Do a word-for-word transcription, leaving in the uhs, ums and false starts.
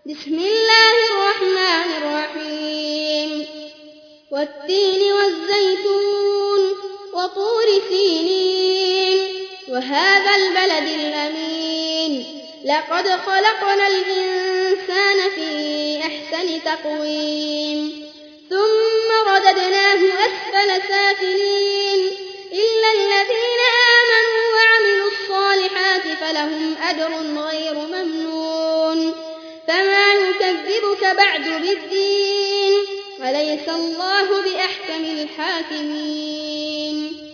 بسم الله الرحمن الرحيم والتين والزيتون وطور سينين وهذا البلد الأمين لقد خلقنا الإنسان في أحسن تقويم ثم رددناه أسفل سافلين إلا الذين آمنوا وعملوا الصالحات فلهم أجر غير ممنون فما يكذبك بعد بالدين وليس الله بأحكم الحاكمين.